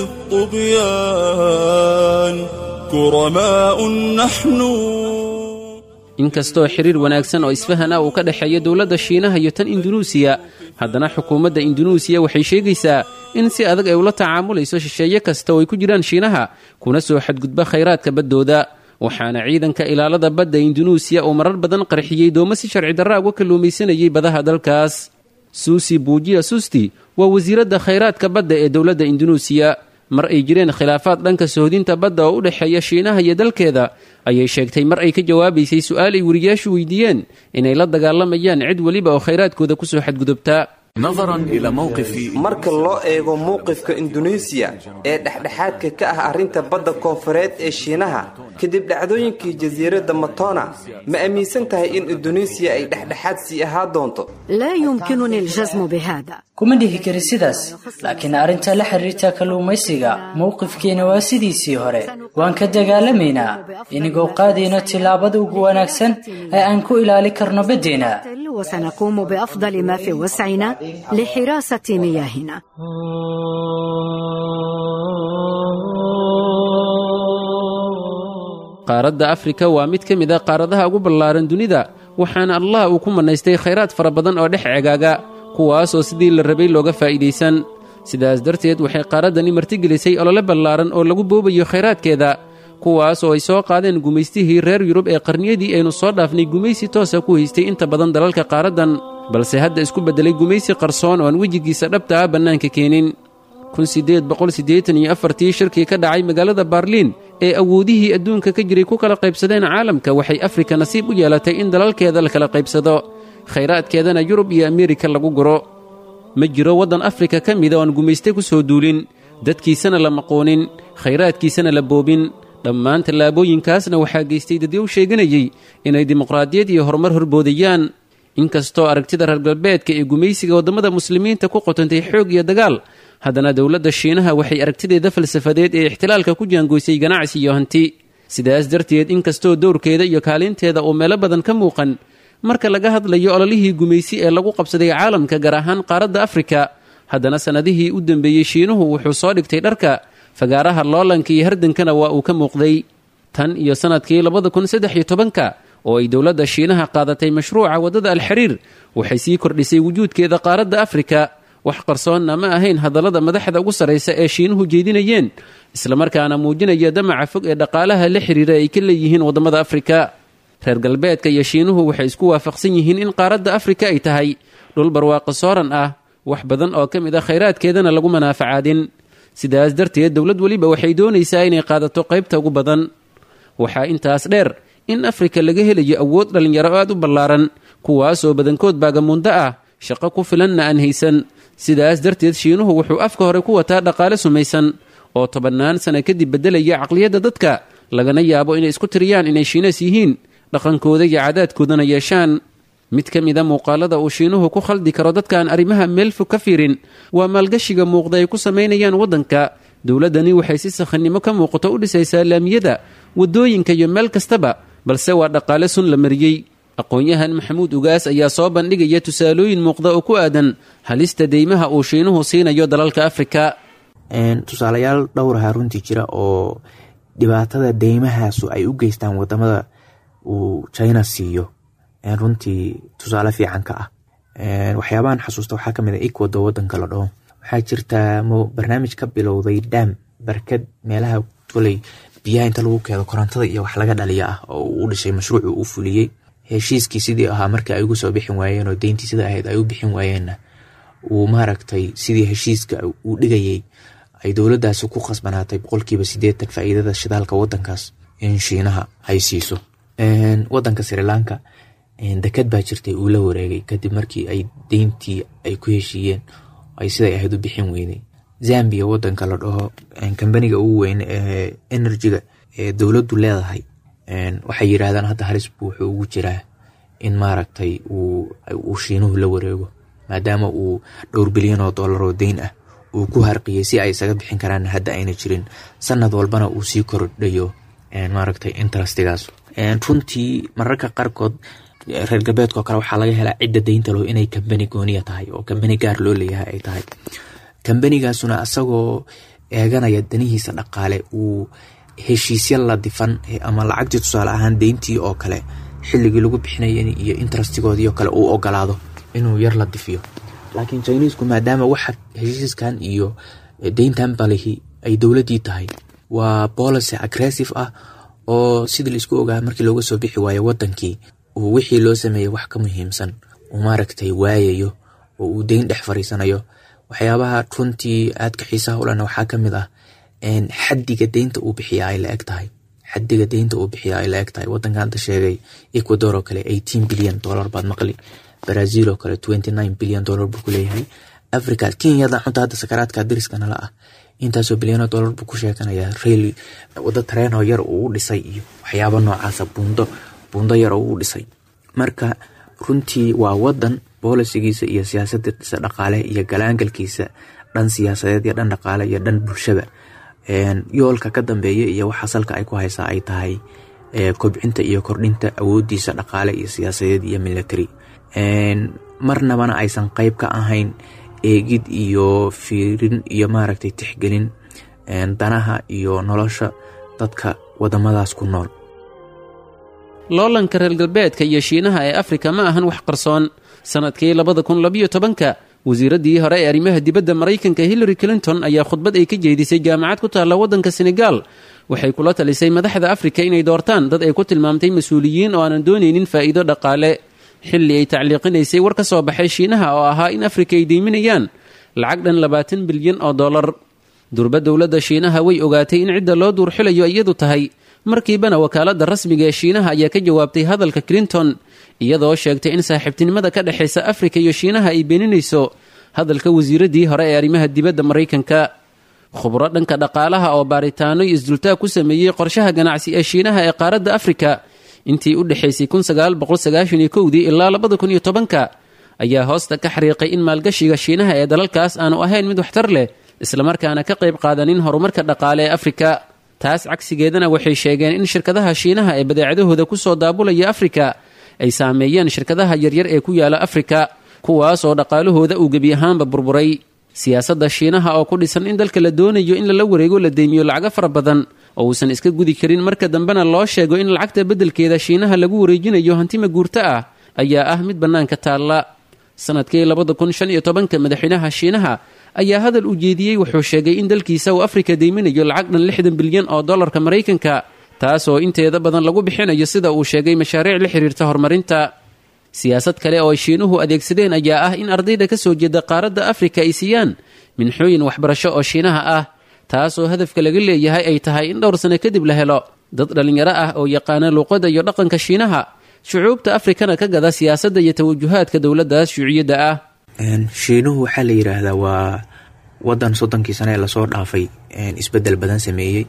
للطغيان كرماء نحن. inkastoo xiriir wanaagsan oo isfahan ah uu ka dhexeeya dowladda Shiinaha iyo tan Indunuusiya, haddana xukuumadda Indunuusiya waxay sheegaysaa in si adag ay ula tacaamulayso shisheeye kasta oo ay ku jiraan Shiinaha, kuna soo xadgudba khayraadka baddooda. waxaana ciidanka ilaalada badda Indunuusiya uu marar badan qarxiyey doomo si sharci darro uga kalluumaysanayay badaha dalkaas. Susi Buujiya Susti waa wasiiradda khayraadka badda ee dowladda Indunuusiya. mar ay jireen khilaafaad dhanka sohdinta badda oo u dhexeeya Shiinaha iyo dalkeeda, ayay sheegtay mar ay ka jawaabaysay su'aal ay wariyaashu weydiiyeen inay la dagaalamayaan cid waliba oo khayraadkooda ku soo xadgudubta. نظرا إلى موقف marka loo eego mowqifka Indonesia ee dhexdhexaadka ka ah arrinta badda koonfureed ee Shiinaha kadib dhacdooyinkii jasiiradda Matona ma aaminsan tahay in Indonesia ay dhexdhexaad sii ahaa doonto لا يمكنني الجزم بهذا kuma dhihi kari sidaas laakiin arrinta la xiriirta kalluumaysiga mowqifkeena waa sidiisii hore waan ka dagaalamaynaa inagoo qaadayno tilaabada ugu wanaagsan ee aan ku ilaali karno badeena وسنقوم بأفضل ما في وسعنا لحراسة مياهنا qaaradda Afrika waa mid ka mid ah qaaradaha ugu ballaaran dunida waxaana Allah uu ku manaystay khayraad fara badan oo dhex cegaaga kuwaas oo sidii la rabay looga faa'iideysan sidaas darteed waxay qaaradani martigelisay olole ballaaran oo lagu boobayo khayraadkeeda kuwaas oo ay soo qaadeen gumaystihii reer Yurub ee qarniyadii aynu soo dhaafnay gumaysi toos ah ku haystay inta badan dalalka qaaradan balse hadda isku bedelay gumaysi qarsoon oo aan wejigiisa dhabta ah bannaanka keenin kun sideed boqol siddeetan iyo afartii shirkii ka dhacay magaalada Berlin ee awoodihii adduunka ka jiray ku kala qaybsadeen caalamka waxay Afrika nasiib u yeelatay in dalalkeeda la kala qaybsado khayraadkeedana Yurub iyo Ameerika lagu guro ma jiro waddan Afrika ka mid ah oo gumaystay ku soo duulin dadkiisana la maqoonin khayraadkiisana la boobin dhammaan tallaabooyinkaasna waxaa geystay dadyow sheeganayay inay dimuqraadiyad iyo horumar horboodayaan inkastoo aragtida reer galbeedka ee gumaysiga waddamada muslimiinta ku qotantay xoog iyo dagaal haddana dowladda Shiinaha waxay aragtideeda falsafadeed ee ixtilaalka ku jaangoysay ganacsi iyo hanti sidaas darteed inkastoo dowrkeeda iyo kaalinteeda uu meelo badan ka muuqan marka laga hadlayo ololihii gumaysi ee lagu qabsaday caalamka gaar ahaan qaaradda Afrika haddana sanadihii u dambeeyay Shiinuhu wuxuu soo dhigtay dharka fagaaraha loolanka iyo hardankana waa uu ka muuqday tan iyo sanadkii labada kun saddex iyo tobanka oo ay dowladda Shiinaha qaadatay mashruuca wadada al-Xiriir waxay sii kordhisay wujuudkeeda qaaradda Afrika wax qarsoonna ma ahayn hadallada madaxda ugu sareysa ee Shiinuhu jeedinayeen isla markaana muujinaya damaca fog ee dhaqaalaha la xiriira ay ka leeyihiin wadamada Afrika reer galbeedka iyo Shiinuhu waxay isku waafaqsan yihiin in qaaradda Afrika ay tahay dhul barwaaqo sooran ah wax badan oo ka mid ah khayraadkeedana lagu manaafacaadin sidaas darteed dowlad waliba waxay doonaysaa inay qaadato qaybta ugu badan waxaa intaas dheer in Afrika laga helayo awood dhalinyaro aad u ballaaran kuwaas oo badankood baagamundo ah shaqo ku filanna aan haysan sidaas darteed Shiinuhu wuxuu afka hore ku wataa dhaqaale sumaysan oo tobannaan sano kadib bedelaya caqliyadda dadka lagana yaabo inay isku tiriyaan inay Shiinas yihiin dhaqankooda iyo caadaadkoodana yeeshaan mid ka mid ah muuqaalada uu Shiinuhu ku khaldi karo dadkaan arrimaha meel fog ka fiirin waa maalgashiga muuqda ay ku sameynayaan waddanka dowladani waxay si sakhannimo ka muuqato u dhisaysaa laamiyada wadooyinka iyo meel kastaba balse waa dhaqaale sun la mariyey aqoon-yahan Maxamuud Ugaas ayaa soo bandhigaya tusaalooyin muuqda oo ku aadan halista deymaha uu Shiinuhu siinayo dalalka Afrika een tusaalayaal dhowr ah runtii jira oo dhibaatada deymahaas ay u geystaan wadamada uu China siiyo een runtii tusaale fiican ka ah een waxyaabahan xasuusta waxaa kamid ah Ecuador wadanka la dhaho waxaa jirta barnaamij ka bilowday dam barkad meelaha kulay biyaha inta lagu keedo korontada iyo wax laga dhaliya ah oo uu dhisay mashruuc uu fuliyay heshiiskii sidii ahaa markii ay ugu soo bixin waayeen oo deyntii sida ahayd ay u bixin waayeenna uu maaragtay sidii heshiiska uu dhigayay ay dowladdaasi ku khasbanaatay boqolkiiba siddeetan faa'iidada shidaalka waddankaas in Shiinaha ay siiso een waddanka Sri Lanka een dekad baa jirtay uu la wareegay kadib markii ay deyntii ay ku heshiiyeen ay siday ahayd u bixin weynay Zambia waddanka la dhaho een kambaniga ugu weyn ee energy-ga ee dowladdu leedahay een waxay yiraahdaan hadda halis wuxuu ugu jiraa in maaragtay uu uu Shiinuhu la wareego maadaama uu dhowr bilyan oo dollar oo deyn ah uu ku harqiyay si ay isaga bixin karaan hadda ayna jirin sanad walbana uu sii kordhayo een maaragtay interestigaas een runtii mararka qaarkood reer galbeedka kale waxaa laga helaa cidda deynta loo inay kambani gooniya tahay oo kambani gaar loo leeyahay ay tahay kambanigaasuna asagoo eeganaya danihiisa dhaqaale uu heshiisyo la difan ama lacagtii tusaale ahaan deyntii oo kale xilligii lagu bixinayay iyo interestigoodii oo kale uu ogolaado inuu yar la difiyo laakiin Chinesku maadaama waxa heshiiskan iyo deyntan balihi ay dowladii tahay waa policy aggressive ah oo sidii la isku ogaa markii looga soo bixi waayo wadankii oo wixii loo sameeyay wax ka muhiimsan oo maaragtay waayayo oo uu deyn dhex fariisanayo waxyaabaha runtii aad ka xiisaha u lana waxaa kamid ah in xaddiga deynta uu bixiyo ay la eg tahay xaddiga deynta uu bixiyo ay la eg tahay wadankan sheegay Ecuador oo kale eighteen bilyan dollar baad maqli brazil oo kale twenty nine bilyan dollar buu ku leeyahay. africa kenyada cunta hadda sakaraadka dariskana la ah intaasoo bilyan dollar buu ku sheeganaya. rail wada tareen oo yar uu dhisay iyo waxyaabo noocaasa buundo buundo yar oo uu dhisay. marka runtii waa wadan bolisigiisa iyo siyaasaddiisa dhaqaale iyo galaangalkiisa dhan siyaasadeed iyo dhan dhaqaale iyo dhan bulshada yoolka ka dambeeya iyo waxa salka ay ku haysaa ay tahay kobcinta iyo kordhinta awoodiisa dhaqaale iyo siyaasadeed iyo military. marnabana aysan qayb ka ahayn eegid iyo fiirin iyo maaragtay tixgelin danaha iyo nolosha dadka wadamadaas ku nool. loolanka reer galbeedka iyo shiinaha ee afrika ma ahan wax qarsoon. sanadkii labada kun labiyo tobanka wasiiraddii hore ee arrimaha dibadda maraykanka hillary clinton ayaa khudbad ay ka jeedisay jaamacad ku taalla waddanka senegal waxay kula talisay madaxda afrika inay doortaan dad ay ku tilmaamtay mas-uuliyiin oo aanan doonaynin faa'iido dhaqaale xilli ay tacliiqinaysay war ka soo baxay shiinaha oo ahaa in afrika ay deyminayaan lacag dhan labaatan bilyan oo dollar. durba dowladda shiinaha way ogaatay in cidda loo duurxilayo iyadu tahay. markiibana wakaaladda rasmiga ee shiinaha ayaa ka jawaabtay hadalka clinton iyadoo sheegtay in saaxiibtinimada ka dhexaysa afrika iyo shiinaha ay beeninayso hadalka wasiiraddii hore ee arrimaha dibadda maraykanka. khubro dhanka dhaqaalaha oo baaritaano iyo isdultaag ku sameeyey qorshaha ganacsi ee shiinaha ee qaaradda afrika intii u dhexaysay kun sagaal boqol sagaashan iyo kowdii ilaa labada kun iyo tobanka ayaa hoosta ka xariiqay in maalgashiga shiinaha ee dalalkaas aanu ahayn mid waxtar leh islamarkaana ka qayb qaadanin horumarka dhaqaale ee afrika. taas cagsigeedana waxay sheegeen in shirkadaha shiinaha ee badeecadahooda ku soo daabulaya afrika ay saameeyeen shirkadaha yaryar ee ku yaala afrika kuwaas oo dhaqaalahooda uu gebi ahaanba burburay. siyaasadda shiinaha oo ku dhisan in dalka la doonayo in lala wareego la deymiyo lacago fara badan oo uusan iska gudi karin marka dambena loo sheego in lacagta beddelkeeda shiinaha lagu wareejinayo hantima guurto ah ayaa ah mid bannaanka taalla. sanadkii labada kun shan iyo tobanka madaxweynaha shiinaha ayaa hadal u jeediyey wuxuu sheegay in dalkiisa uu afrika deyminayo lacag dhan lixdan bilyan oo dollarka maraykanka taas oo inteeda badan lagu bixinayo sida uu sheegay mashaariic la xiriirta horumarinta. siyaasad kale oo ay shiinuhu adeegsadeen ayaa ah in ardayda ka soo jeeda qaaradda afrika ay siiyaan minxooyin waxbarasho oo shiinaha ah taas oo hadafka laga leeyahay ay tahay in dhowr sano kadib la helo dad dhallinyaro ah oo yaqaana luuqadda iyo dhaqanka shiinaha shucuubta afrikana ka gada siyaasadda iyo tawajjuhaadka dowladdaas shuuciyadda ah. shiinuhu waxaa la yidhaahdaa waa wadan soddonkii sano ee lasoo dhaafay isbeddel badan sameeyey.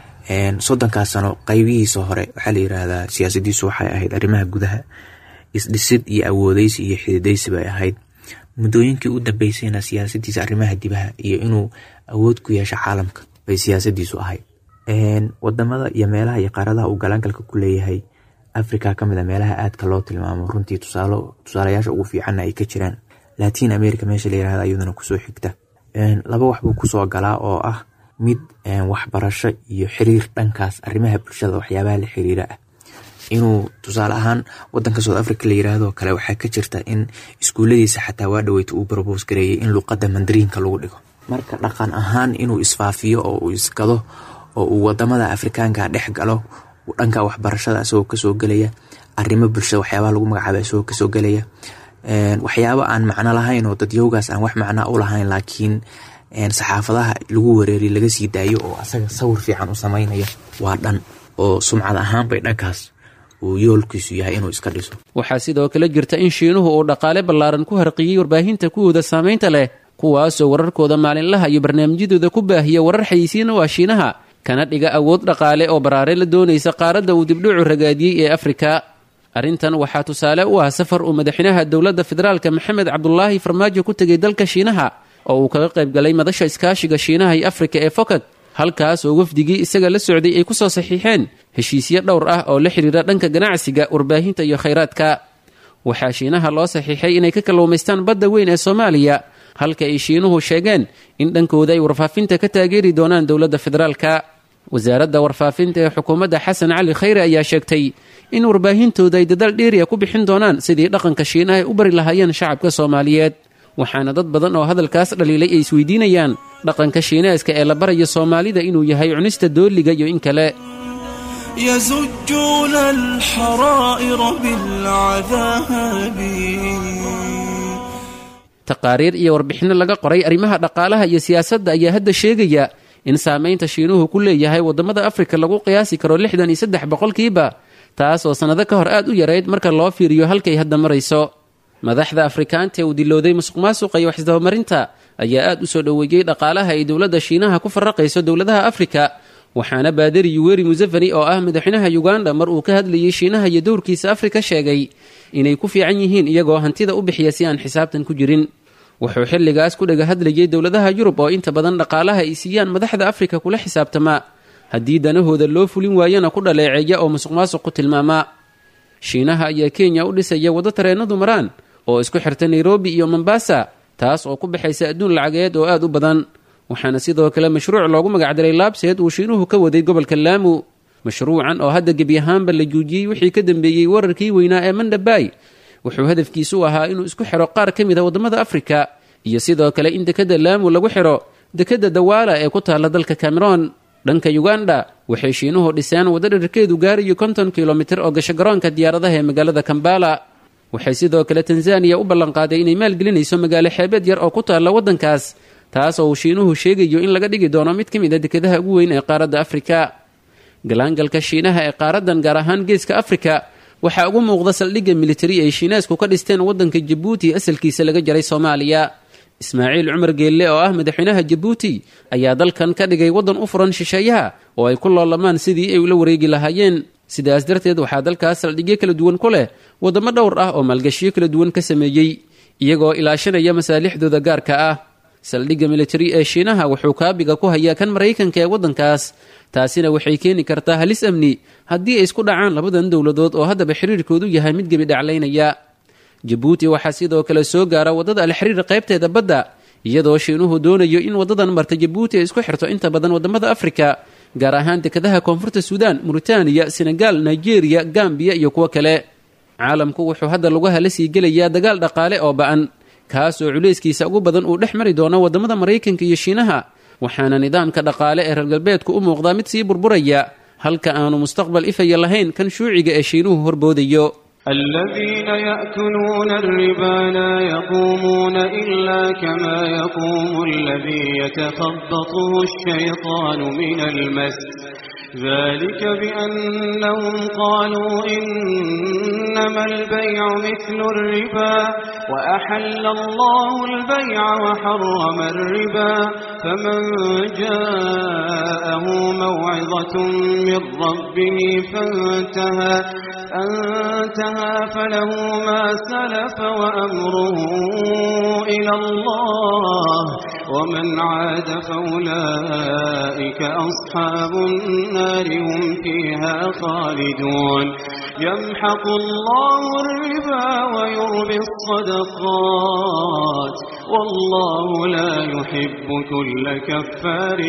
soddonkaas sano qaybihiisa hore waxaa la yidhaahdaa siyaasadiisu waxay ahayd arrimaha gudaha isdhisid iyo awoodeysi iyo xididaysi bay ahayd. muddooyinkii u dambeysayna siyaasadiisa arrimaha dibaha iyo inuu awood ku yeesho caalamka bay siyaasadiisu ahayd. wadamada iyo meelaha iyo qaaradaha uu galaangalka ku leeyahay africa ka mid a meelaha aadka loo tilmaamo runtii tusaalo tusaalayaasha ugu fiicanna ay ka jiraan. latin america meesha la yidhahda iyaduna kusoo xigta. laba wax buu kusoo galaa oo ah mid waxbarasho iyo xiriir dhankaas arrimaha bulshada waxyaabaha la xiriira ah. inuu tusaale ahaan wadanka South Africa la yiraahdo kale waxaa ka jirta in iskuuladiisa xataa waa dhaweyta uu propose gareeyay in luqadda mandariinka lagu dhigo. marka dhaqan ahaan inuu isfaafiyo oo uu iskado oo uu wadamada Afrikaanka dhex galo dhanka waxbarashada asoo ka soo galaya arrimo bulshada waxyaabaha lagu magacaabo asoo ka soo galaya waxyaabo aan macno lahayn oo dad yowgaas aan wax macno u lahayn laakiin saxaafadaha lagu wareeri laga sii daayo oo asaga sawir fiican u sameynaya waa dhan oo sumcad ahaan bay dhankaas uu yoolkiisu yahay inuu iska dhiso. waxaa sidoo kale jirta in shiinuhu uu dhaqaale ballaaran ku harqiyey warbaahinta kuwooda saamaynta leh kuwaasoo wararkooda maalinlaha iyo barnaamijyadooda ku baahiya warar xayisiina waa shiinaha kana dhiga awood dhaqaale oo baraare la doonaysa qaaradda uu dibdhuucu ragaadiyey ee afrika. arrintan waxaa tusaale u ah safar uu madaxweynaha dowladda federaalka maxamed cabdulaahi farmaajo ku tegay dalka shiinaha oo uu kaga qayb galay madasha iskaashiga shiinaha iyo afrika ee fokad halkaas oo wafdigii isaga la socday ay ku soo saxiixeen heshiisyo dhowr ah oo la xiriira dhanka ganacsiga warbaahinta iyo khayraadka. waxaa shiinaha loo saxiixay inay ka kalluumaystaan badda weyn ee soomaaliya halka ay shiinuhu sheegeen in dhankooda ay warfaafinta ka taageeri doonaan dowladda federaalka. wasaaradda warfaafinta ee xukuumadda xasan cali khayre ayaa sheegtay in warbaahintooda ay dadaal dheeriya ku bixin doonaan sidii dhaqanka shiinaha ay u bari lahaayeen shacabka soomaaliyeed. waxaana dad badan oo hadalkaas dhaliilay ay isweydiinayaan dhaqanka shiineeska ee la barayo soomaalida inuu yahay cunista dooliga iyo in kale. يزجون الحرائر بالعذاب. taqaariir iyo warbixinno laga qoray arrimaha dhaqaalaha iyo siyaasadda ayaa hadda sheegaya in saamaynta shiinuhu ku leeyahay wadamada afrika lagu qiyaasi karo lixdan iyo saddex boqolkiiba taas oo sannado ka hor aad u yarayd marka loo fiiriyo halkay hadda marayso. madaxda afrikaanta ee uu dilooday musuqmaasuqa iyo waxisdabamarinta ayaa aad u soo dhoweeyey dhaqaalaha ay dowladda shiinaha ku farraqayso dowladaha afrika waxaana baadari yuweri museveni oo ah madaxweynaha uganda mar uu ka hadlayey shiinaha iyo dowrkiisa afrika sheegay inay ku fiican yihiin iyagoo hantida u bixiya si aan xisaabtan ku jirin wuxuu xilligaas ku dhaga hadlayey dowladaha yurub oo inta badan dhaqaalaha ay siiyaan madaxda afrika kula xisaabtamaa haddii danahooda loo fulin waayana ku dhaleeceeya oo musuqmaasuq ku tilmaamaa shiinaha ayaa kenya u dhisaya waddo tareennadu maraan oo isku xirta nairobi iyo mombasa taas oo ku baxaysa adduun lacageed oo aad u badan waxaana sidoo kale mashruuc loogu magacdaray laabseed uu shiinuhu ka waday gobolka laamu mashruucan oo hadda gebi ahaanba la joojiyey wixii ka dambeeyey wararkii weynaa ee mandhabay wuxuu hadafkiisu ahaa inuu isku xiro qaar ka mid a waddamada afrika iyo sidoo kale in dekedda laamu lagu xiro dekedda dawaala ee ku taalla dalka cameroon dhanka uganda waxay shiinuhu dhiseen waddo dherarkeedu gaarayo konton kilomitir oo gasho garoonka diyaaradaha ee magaalada kambala waxay sidoo kale tanzaniya u ballanqaaday inay maalgelinayso magaalo xeebeed yar oo ku taalla waddankaas taas oo uu shiinuhu sheegayo in laga dhigi doono mid ka mid a dekedaha ugu weyn ee qaaradda afrika galaangalka shiinaha ee qaaraddan gaar ahaan geeska afrika waxaa ugu muuqda saldhigga militari ay shiineesku ka dhisteen waddanka jabuuti asalkiisa laga jaray soomaaliya ismaaciil cumar geelle oo ah madaxweynaha jabuuti ayaa dalkan ka dhigay waddan u furan shisheeyaha oo ay ku loolamaan sidii ay ula wareegi lahaayeen sidaas darteed waxaa dalkaas saldhigyo kala duwan ku leh waddamo dhowr ah oo maalgashiyo kala duwan ka sameeyey iyagoo ilaashanaya masaalixdooda gaarka ah saldhigga militari ee shiinaha wuxuu kaabiga ku hayaa kan maraykanka ee waddankaas taasina waxay keeni kartaa halis amni haddii ay isku dhacaan labadan dowladood oo haddaba xiriirkoodu yahay mid gebi dhaclaynaya jabuuti waxaa sidoo kale soo gaara waddada alxiriir qaybteeda badda iyadoo shiinuhu doonayo in waddadan marta jabuuti ay isku xirto inta badan waddamada afrika gaar ahaan dekedaha koonfurta suudaan muritaaniya senegaal nigeriya gambiya iyo kuwo kale caalamku wuxuu hadda lugaha la sii gelayaa dagaal dhaqaale oo ba'an kaas oo culayskiisa ugu badan uu dhex mari doono waddamada maraykanka iyo shiinaha waxaana nidaamka dhaqaale ee reer galbeedku u muuqdaa mid sii burburaya halka aanu mustaqbal ifaya lahayn kan shuuciga ee shiinuhu horboodayo الذين يأكلون الربا لا يقومون إلا كما يقوم الذي يتخبطه الشيطان من المس ذلك بأنهم قالوا إنما البيع مثل الربا وأحل الله البيع وحرم الربا فمن جاءه موعظة من ربه فانتهى انتهى فله ما سلف وأمره إلى الله ومن عاد فأولئك أصحاب النار هم فيها خالدون يمحق الله الربا ويربي الصدقات والله لا يحب كل كفار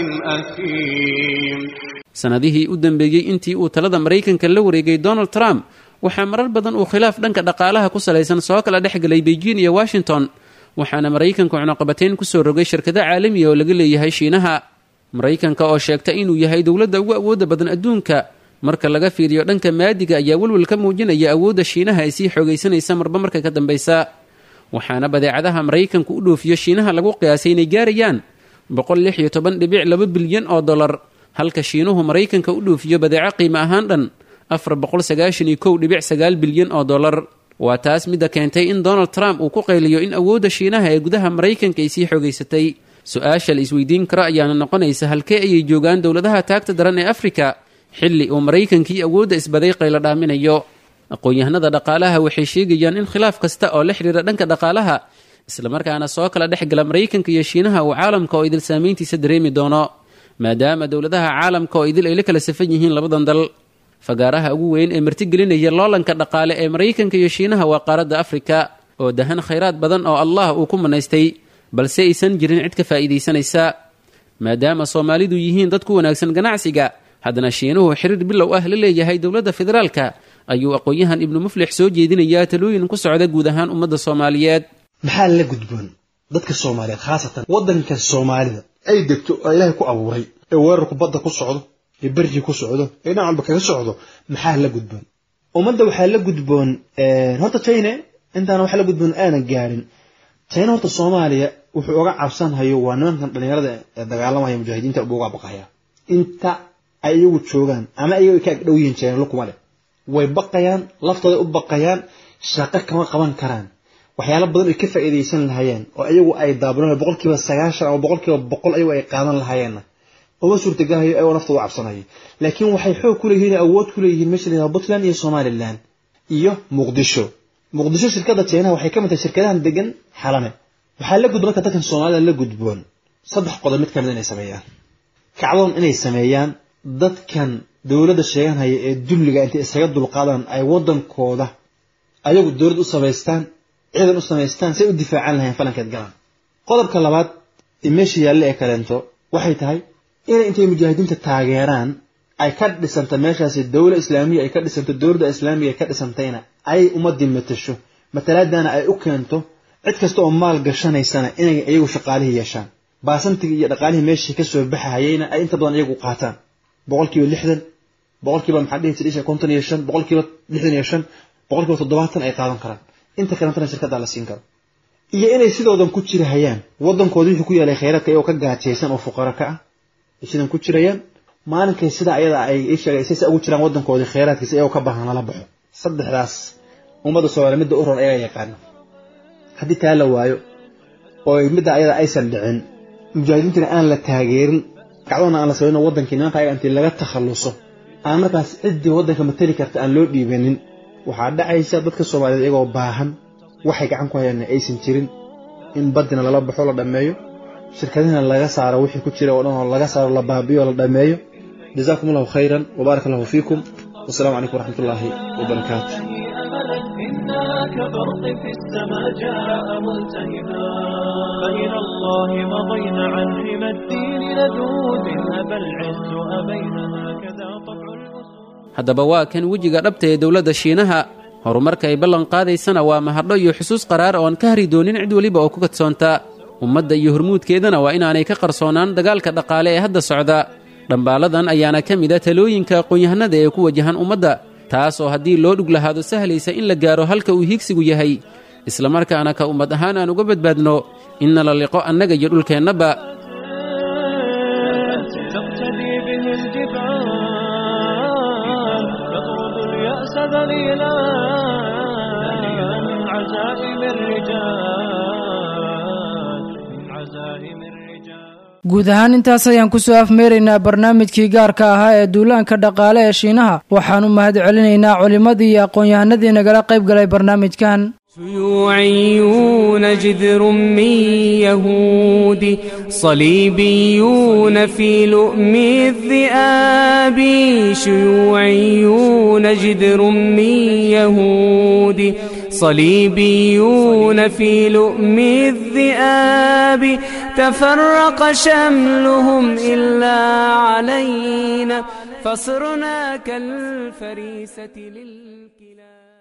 أثيم sanadihii u dambeeyey intii uu talada maraykanka la wareegay donald trump waxaa marar badan uu khilaaf dhanka dhaqaalaha ku salaysan soo kala dhex galay beijing iyo washington waxaana maraykanku cunuqabateyn ku soo rogay shirkado caalamiya oo laga leeyahay shiinaha maraykanka oo sheegta inuu yahay dowladda ugu awoodda badan adduunka marka laga fiiriyo dhanka maadiga ayaa welwel ka muujinaya awoodda shiinaha ay sii xoogaysanaysa marba marka ka dambaysa waxaana badeecadaha maraykanku u dhoofiyo shiinaha lagu qiyaasay inay gaarayaan boqol lix iyo toban dhibic laba bilyan oo dollar halka shiinuhu maraykanka u dhoofiyo badeeco qiimo ahaan dhan afar boqol sagaashan iyo kow dhibic sagaal bilyan oo dollar waa taas midda keentay in donald trump uu ku qayliyo in awoodda shiinaha ee gudaha maraykanka ay sii xoogaysatay su-aasha la isweydiin karo ayaana noqonaysa halkee ayay joogaan dowladaha taagta daran ee afrika xilli uu maraykankii awoodda isbaday qaylo dhaaminayo aqoon-yahanada dhaqaalaha waxay sheegayaan in khilaaf kasta oo la xidhiira dhanka dhaqaalaha islamarkaana soo kala dhex gala maraykanka iyo shiinaha uu caalamka oo idil saamayntiisa dareemi doono maadaama dowladaha caalamka oo idil ay la kala safan yihiin labadan dal fagaaraha ugu weyn ee martigelinaya loolanka dhaqaale ee maraykanka iyo shiinaha waa qaaradda afrika oo dahan khayraad badan oo allah uu ku manaystay balse aysan jirin cid ka faa'iidaysanaysa maadaama soomaalidu yihiin dad ku wanaagsan ganacsiga haddana shiinuhu xiriir bilow ah la leeyahay dowladda federaalka ayuu aqoon-yahan ibnu muflix soo jeedinayaa talooyin ku socda guud ahaan ummadda soomaaliyeed maxaa la gudboon dadka soomaaliyeed khaasatan waddanka soomaalida ay degto oo ilaahay ku abuuray ee weerarku badda ku socdo ee berji ku socdo ee dhinacalba kaga socdo maxaa la gudboon ummadda waxaa la gudboon horta china intaana waxaa la gudboon aanan gaarin china horta soomaaliya wuxuu uga cabsan hayo waa nimankan dhallinyarada ee dagaalamaya mujaahidiinta uga baqaya inta ay iyagu joogaan ama iyagu ay ka dhow yihiin china lukuma leh way baqayaan laftooda u baqayaan shaqo kama qaban karaan waxyaalo badan ay ka faa'iideysan lahaayeen oo ayagu ay daabulaan boqolkiiba sagaashan ama boqolkiiba boqol ayagu ay qaadan lahaayeen oo suurtagalayo ay nafta u cabsanayeen laakiin waxay xoog ku leeyihiin awood ku leeyihiin meesha la Puntland iyo Somaliland iyo Muqdisho Muqdisho shirkadda China waxay ka mid tahay shirkadahan degan xalane waxa la gudbo ka takan Soomaaliland la gudboon saddex qodob mid kamid inay sameeyaan kacdoon inay sameeyaan dadkan dawladda sheeganaya ee dulliga inta isaga dulqaadan ay wadankooda ayagu dawlad u sameystaan ciidan u sameystaan si ay u difaacaan lahayn falankeed galaan qodobka labaad ee meesha yaalla ee kaleento waxay tahay in intay mujaahidiinta taageeraan ay ka dhisanta meeshaasi dawlad islaamiga ay ka dhisanto dawladda islaamiga ay ka dhisantayna ay ummadii matasho matalaadana ay u keento cid kasta oo maal gashanaysana inay iyagu shaqaalihi yeeshaan baasantiga iyo dhaqaalihi meeshii ka soo baxayayna ay inta badan iyagu qaataan boqolkiiba lixdan boqolkiiba maxaa dhihi jiray konton iyo shan boqolkiiba lixdan iyo shan boqolkiiba toddobaatan ay qaadan karaan inta kalentana shirkadda la siin karo iyo inay sidoodan ku jirahayaan waddankoodii wixii ku yaalay khayraadka iyagoo ka gaajaysan oo fuqaro ka ah sidan ku jirayaan maalinkay sida ayada ay sheegaysa si ugu jiraan waddankoodii khayraadkiisa iyagoo ka baahan la baxo saddexdaas ummadda Soomaaliyeed mid u roon ay yaqaan haddii taa la waayo oo midda ayada aysan dhicin mujaahidiinta aan la taageerin kacdoona aan la sameeyno waddankii nimanka ay intii laga takhaluso aan markaas ciddii waddanka matali karta aan loo dhiibanin waxaa dhacaysa dadka Soomaaliyeed iyagoo baahan waxay gacan ku hayaan aysan jirin in badina lala baxo la dhameeyo shirkadina laga saaro wixii ku jira oo dhan oo laga saaro la baabiyo la dhameeyo jazakumullahu khayran wa barakallahu fiikum wasalaamu calaykum waraxmatullaahi wabarakaatuh كبرق في السماء جاء ملتهبا فإلى الله مضينا عن حمى الدين لدود أبى العز أبينا هكذا طبع haddaba waa kan wejiga dhabta ee dowladda Shiinaha horumarka ay ballan qaadaysana waa mahadho iyo xusuus qaraar oo aan ka hari doonin cid waliba oo ku kadsoonta ummadda iyo hormuudkeedana waa inaanay ka qarsoonaan dagaalka dhaqaale ee hadda socda dhambaaladan ayaana ka mid ah talooyinka aqoon-yahanada ee ku wajahan ummadda taas oo haddii loo dhug lahaado sahlaysa in la gaaro halka uu hiigsigu yahay isla markaana ka ummad ahaan aan uga badbaadno inna la liqo annaga iyo dhulkeennaba guud ahaan intaas ayaan ku soo afmeeraynaa barnaamijkii gaarka ahaa ee duulaanka dhaqaale ee Shiinaha waxaan u mahad celinaynaa culimadii iyo aqoon-yahanadii nagala qayb galay barnaamijkan شيوعيون جذر من يهود صليبيون في لؤم الذئاب شيوعيون جذر من يهود صليبيون في لؤم الذئاب تفرق شملهم إلا علينا فصرنا كالفريسة للكلاب